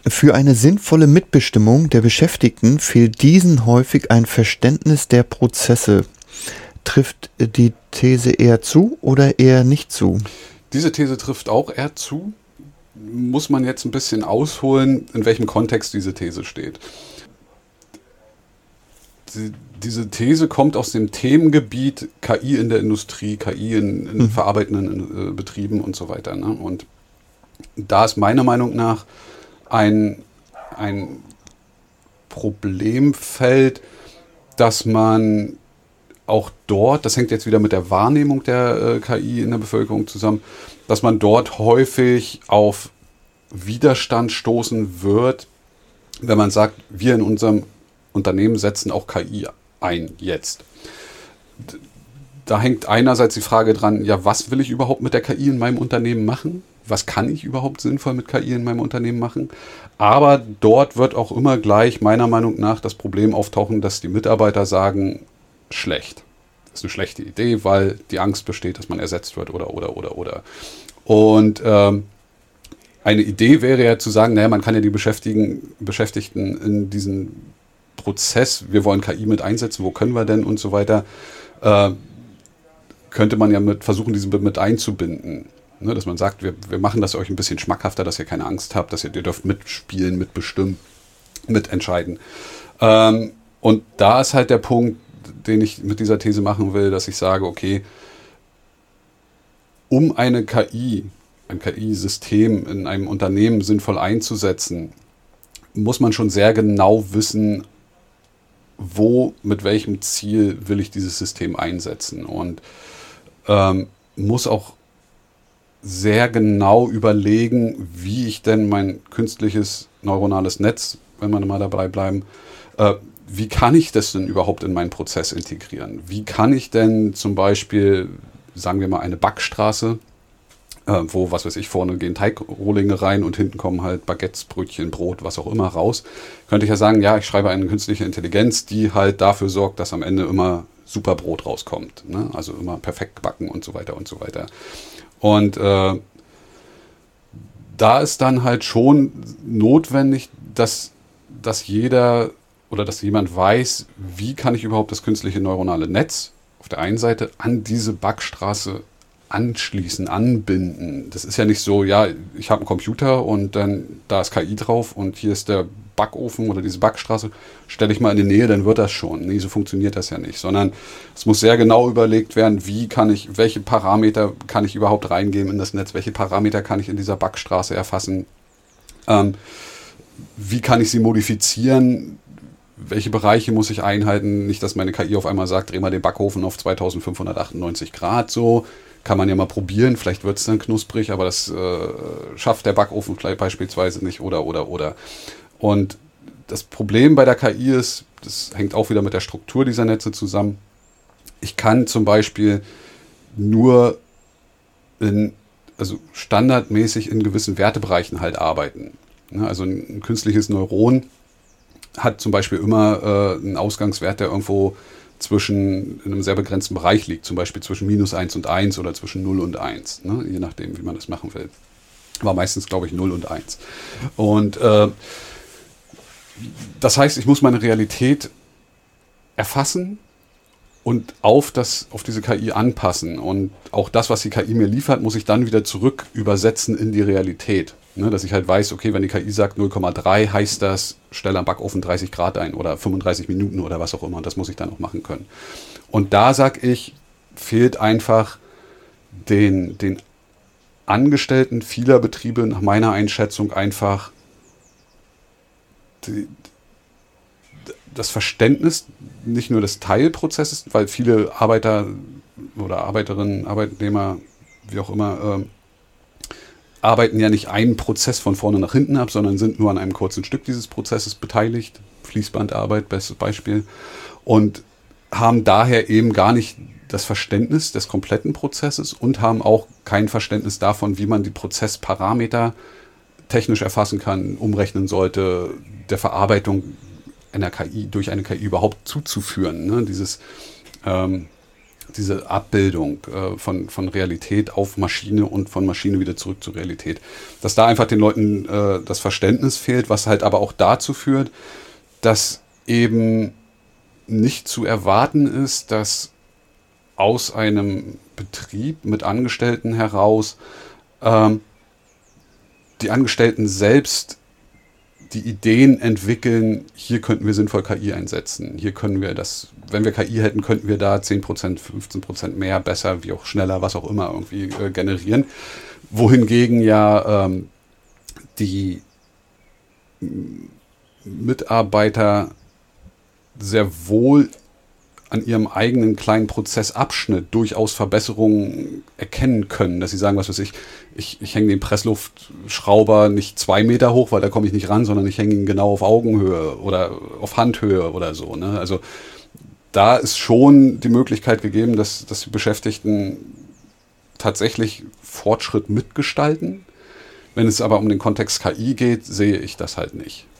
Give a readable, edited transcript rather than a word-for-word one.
Für eine sinnvolle Mitbestimmung der Beschäftigten fehlt diesen häufig ein Verständnis der Prozesse. Trifft die These eher zu oder eher nicht zu? Diese These trifft auch eher zu. Muss man jetzt ein bisschen ausholen, in welchem Kontext diese These steht. Diese These kommt aus dem Themengebiet KI in der Industrie, KI in verarbeitenden Betrieben und so weiter. Ne? Und da ist meiner Meinung nach ein Problemfeld, dass man auch dort, das hängt jetzt wieder mit der Wahrnehmung der KI in der Bevölkerung zusammen, dass man dort häufig auf Widerstand stoßen wird, wenn man sagt, wir in unserem Unternehmen setzen auch KI ein jetzt. Da hängt einerseits die Frage dran, ja, was will ich überhaupt mit der KI in meinem Unternehmen machen? Was kann ich überhaupt sinnvoll mit KI in meinem Unternehmen machen? Aber dort wird auch immer gleich meiner Meinung nach das Problem auftauchen, dass die Mitarbeiter sagen, schlecht. Das ist eine schlechte Idee, weil die Angst besteht, dass man ersetzt wird oder. Und eine Idee wäre ja zu sagen, naja, man kann ja die Beschäftigten in diesen Prozess, wir wollen KI mit einsetzen, wo können wir denn und so weiter, könnte man ja versuchen, diesen mit einzubinden. Ne, dass man sagt, wir machen das euch ein bisschen schmackhafter, dass ihr keine Angst habt, dass ihr dürft mitspielen, mitbestimmen, mitentscheiden. Und da ist halt der Punkt, den ich mit dieser These machen will, dass ich sage, okay, um ein KI-System in einem Unternehmen sinnvoll einzusetzen, muss man schon sehr genau wissen, mit welchem Ziel will ich dieses System einsetzen. Und muss auch sehr genau überlegen, wie ich denn mein künstliches neuronales Netz, wenn wir mal dabei bleiben, wie kann ich das denn überhaupt in meinen Prozess integrieren? Wie kann ich denn zum Beispiel, sagen wir mal, eine Backstraße, wo, was weiß ich, vorne gehen Teigrohlinge rein und hinten kommen halt Baguettes, Brötchen, Brot, was auch immer raus, könnte ich ja sagen, ja, ich schreibe eine künstliche Intelligenz, die halt dafür sorgt, dass am Ende immer super Brot rauskommt. Ne? Also immer perfekt gebacken und so weiter und so weiter. Und da ist dann halt schon notwendig, dass jeder oder dass jemand weiß, wie kann ich überhaupt das künstliche neuronale Netz auf der einen Seite an diese Backstraße anschließen, anbinden. Das ist ja nicht so, ja, ich habe einen Computer und dann da ist KI drauf und hier ist der Backofen oder diese Backstraße, stelle ich mal in die Nähe, dann wird das schon. Nee, so funktioniert das ja nicht, sondern es muss sehr genau überlegt werden, welche Parameter kann ich überhaupt reingeben in das Netz, welche Parameter kann ich in dieser Backstraße erfassen, wie kann ich sie modifizieren, welche Bereiche muss ich einhalten, nicht, dass meine KI auf einmal sagt, dreh mal den Backofen auf 2598 Grad, so, kann man ja mal probieren, vielleicht wird es dann knusprig, aber das schafft der Backofen vielleicht beispielsweise nicht oder. Und das Problem bei der KI ist, das hängt auch wieder mit der Struktur dieser Netze zusammen, ich kann zum Beispiel nur standardmäßig in gewissen Wertebereichen halt arbeiten. Ja, also ein künstliches Neuron hat zum Beispiel immer einen Ausgangswert, der irgendwo in einem sehr begrenzten Bereich liegt, zum Beispiel zwischen -1 und 1 oder zwischen 0 und 1, ne? Je nachdem, wie man das machen will. War meistens, glaube ich, 0 und 1. Und das heißt, ich muss meine Realität erfassen und auf diese KI anpassen. Und auch das, was die KI mir liefert, muss ich dann wieder zurück übersetzen in die Realität. Ne, dass ich halt weiß, okay, wenn die KI sagt 0,3, heißt das, stelle am Backofen 30 Grad ein oder 35 Minuten oder was auch immer. Und das muss ich dann auch machen können. Und da, sag ich, fehlt einfach den Angestellten vieler Betriebe nach meiner Einschätzung einfach das Verständnis nicht nur des Teilprozesses, weil viele Arbeiter oder Arbeiterinnen, Arbeitnehmer, wie auch immer, arbeiten ja nicht einen Prozess von vorne nach hinten ab, sondern sind nur an einem kurzen Stück dieses Prozesses beteiligt. Fließbandarbeit, bestes Beispiel. Und haben daher eben gar nicht das Verständnis des kompletten Prozesses und haben auch kein Verständnis davon, wie man die Prozessparameter technisch erfassen kann, umrechnen sollte, der Verarbeitung einer KI durch eine KI überhaupt zuzuführen. Ne? diese Abbildung von Realität auf Maschine und von Maschine wieder zurück zur Realität. Dass da einfach den Leuten das Verständnis fehlt, was halt aber auch dazu führt, dass eben nicht zu erwarten ist, dass aus einem Betrieb mit Angestellten heraus die Angestellten selbst die Ideen entwickeln, hier könnten wir sinnvoll KI einsetzen. Hier können wir das, wenn wir KI hätten, könnten wir da 10%, 15% mehr, besser, wie auch schneller, was auch immer irgendwie generieren. Wohingegen ja die Mitarbeiter sehr wohl an ihrem eigenen kleinen Prozessabschnitt durchaus Verbesserungen erkennen können, dass sie sagen, was weiß ich hänge den Pressluftschrauber nicht 2 Meter hoch, weil da komme ich nicht ran, sondern ich hänge ihn genau auf Augenhöhe oder auf Handhöhe oder so. Ne? Also da ist schon die Möglichkeit gegeben, dass die Beschäftigten tatsächlich Fortschritt mitgestalten. Wenn es aber um den Kontext KI geht, sehe ich das halt nicht.